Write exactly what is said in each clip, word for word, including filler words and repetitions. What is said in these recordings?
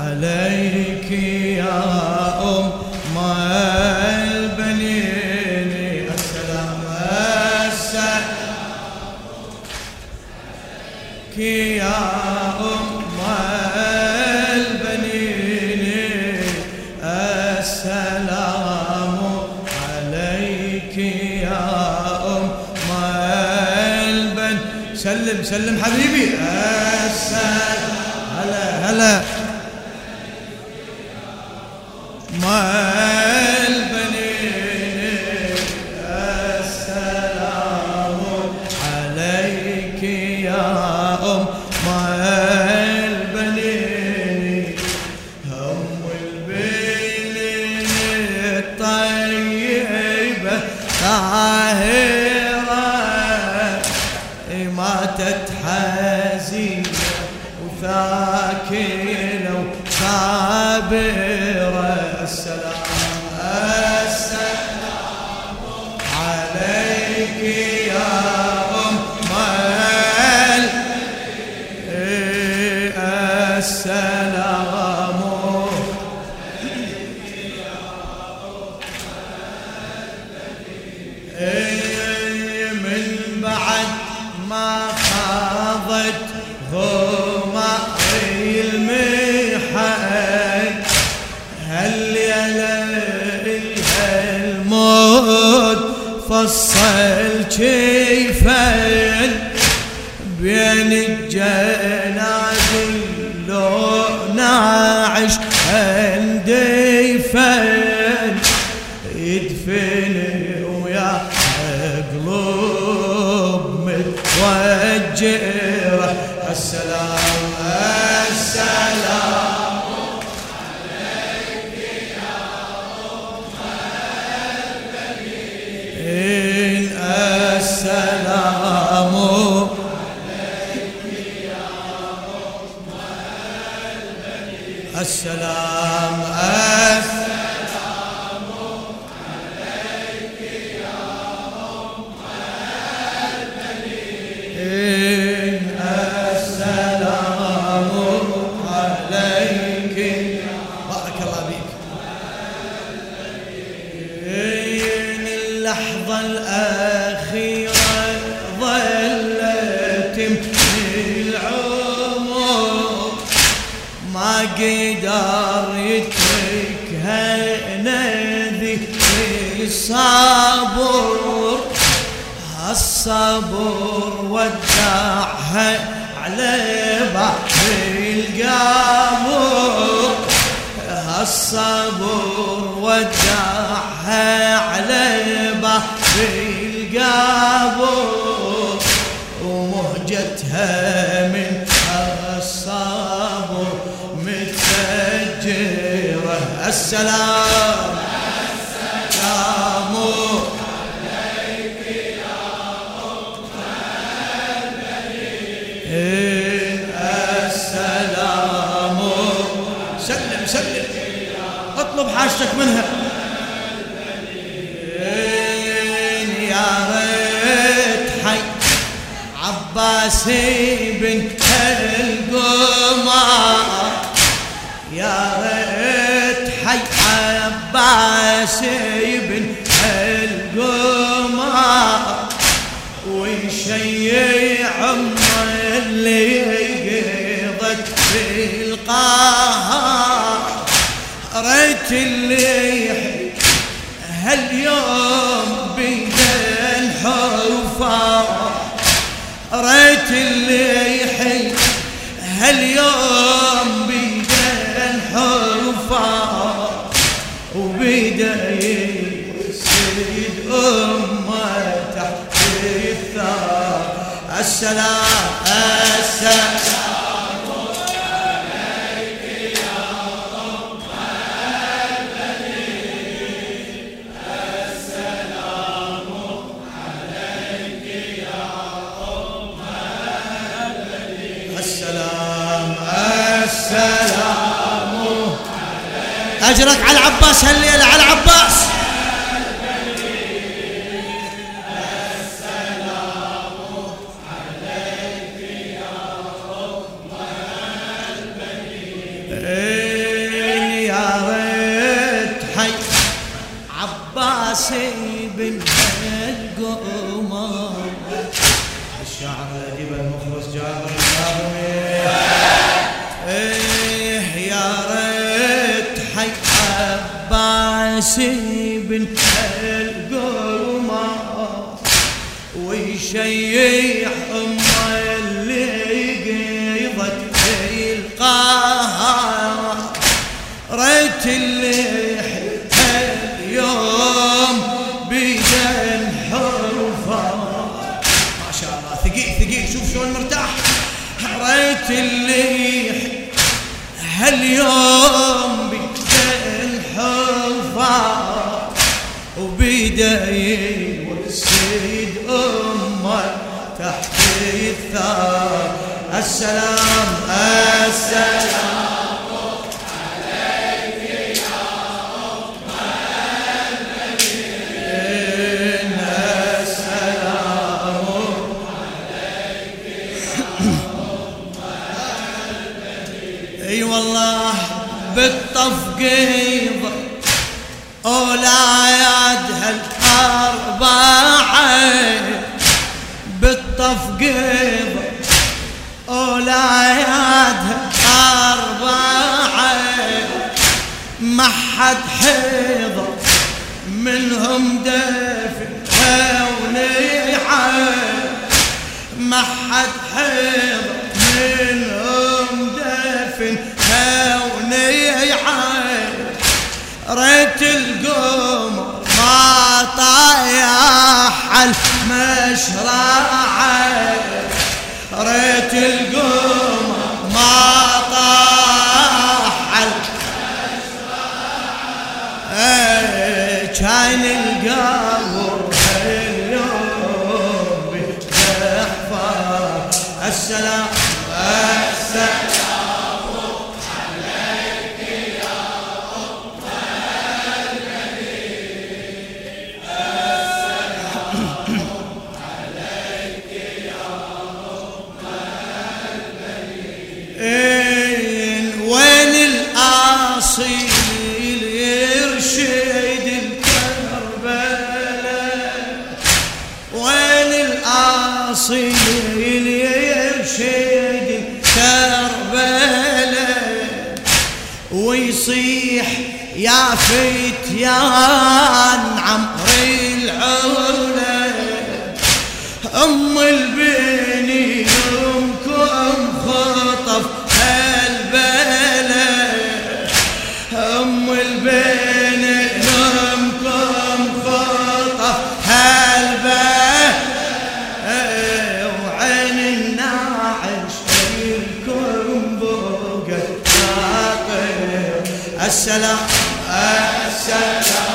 عليك يا أم البنين السلام السلام يا أم البنين السلام عليك يا أم البن سلم سلم حبيبي السلام هلا هلا ما البنين السلام عليك يا أم البنين هم البنين الطيبة طاهرة ماتت حزينة وثاكنة وصابرة السلام السلام عليك يا أم السلام من بعد ما خاضت غمائي المحن هالليلة الموت فصل كيفن بين الجنازل لو نعش اندفن يدفن ويا قلوب متوجرة السلام السلام عليك يا أم البنين السلام السلام السلام عليك يا أم البنين السلام عليك بارك الله بك اللحظة الأخيرة ظلت ما قدر يتركها نذي الصبر الصبر ودعها على باب القبر الصبر ودعها على باب القبر ومهجتها من الصبر متفجرة السلام السلام عليك يا أم البنين السلام سلم سلم اطلب حاجتك منها يا ريت حي عباسي بنت القمر يا ريت حي عباسي بنت القمر ويشيع عمر اللي قضت في القهر ريت اللي يحيي هاليوم بين الحفار ريت اللي يحيي هاليوم بين الحفار وبدا يسجد أمه تحت الثار السلام السلام السلام أجرك على العباس هالليلة على العباس السلام عليك يا أم البنين يا ريت حي عباسي بن القمر. الشاعر الأديب المخلص جابر الكاظمي. ايه يا ريت حي عباسي بن القمر ويشيح امه اللي قيضت في القهر. ريت اللي اليوم بيدن حرفه ما شاء الله ثقيل ثقيل شوف شلون مرتاح. ريت اللي هاليوم بيدن حرفه وبيدي والسيد امه تحت الثار. السلام السلام اي والله بالطفقيض أولاد هالأربعة بالطفقيض أولاد هالأربعة ما حد حيضر منهم دافن ونيعة ما حد حيضر منهم دافن ونيعة. ريت القمر ما طايح المشرعة ريت القمر ما طاح المشرعة كان القمر اليوم بتحفر. السلام السلام وين الأصيل يرشد الكربلاء وين الأصيل يرشد الكربلاء ويصيح يا فتيان عمري العلا أم البني أمكم خطف هالبلد أم البني أمكم خطف هالبلد وعين الناعش فيكم بوقت ناطر. السلام السلام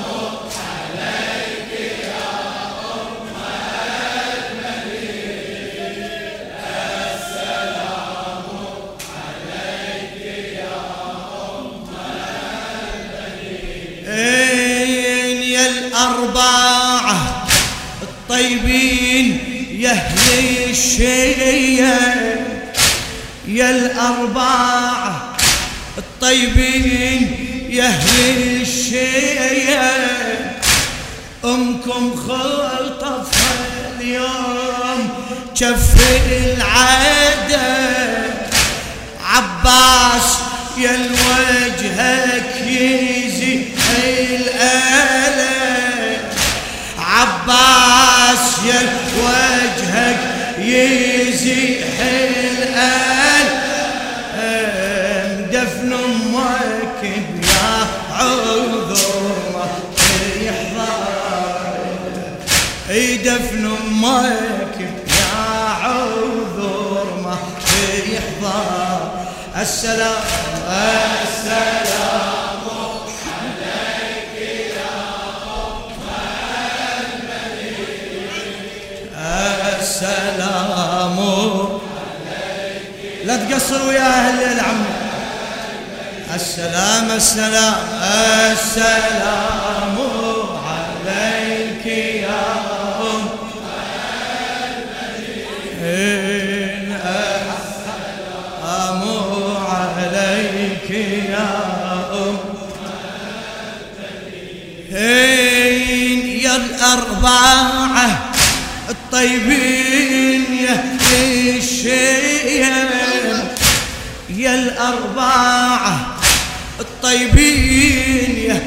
الأربعة الطيبين يا أهل الشيا يا الأربعة الطيبين يا أهل الشيا أمكم خلطفها اليوم شف العادة. عباس يا الوجهك يزي الآلة عباس يا وجهك يزيح الآلة دفن امك يا عذر ما يحضر دفن امك يا عذر ما يحضر. السلام السلام السلام عليك لا تقصروا يا أهل العم. السلام السلام السلام عليك يا أم السلام عليك يا أم يا الأربعة الطيبين يا الشيم، يا الأربعة الطيبين يا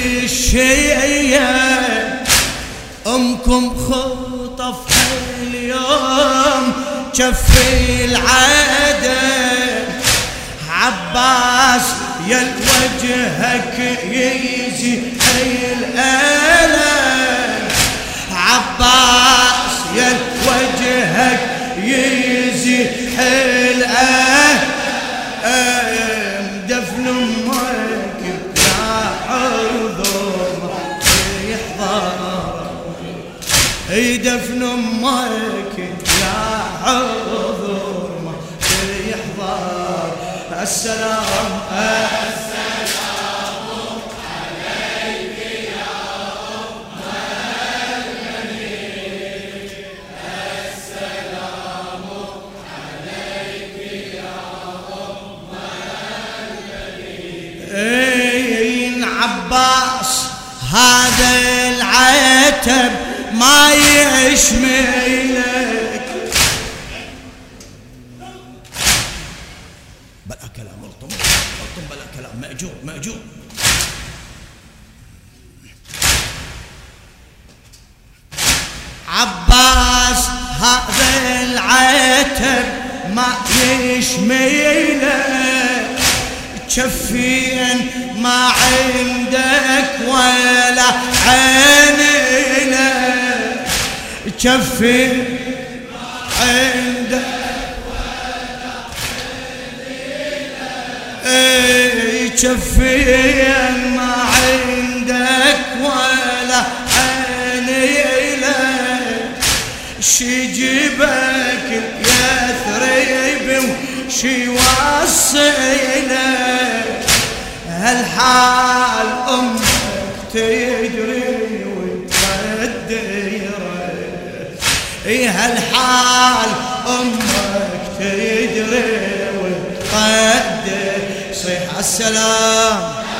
الشيم، أمكم خطف اليوم جفي العدل، عباس يا وجهك يجي حي الألم، عباس يا وجهك يجي حي الألم، دفن أمك يا حضور يحضر، دفن أمك يا حضور ما يحضر. السلام السلام عليك يا أم المؤمنين، السلام عليك يا أم المؤمنين. عباس هذا العتب ما يشملك، بلا كلام الطم الطم بلا كلام، مأجور مأجور. عباس هذا العتب ما يشملك، شفين ما عندك ولا عين لك، شفين ما عندك ولا عين لك، شفين ما عندك ولا عين لك، شي جيبك يثرب وشي وصلك، هالحال أمك تدري وتقدر، هالحال أمك تدري وتقدر. صيح السلام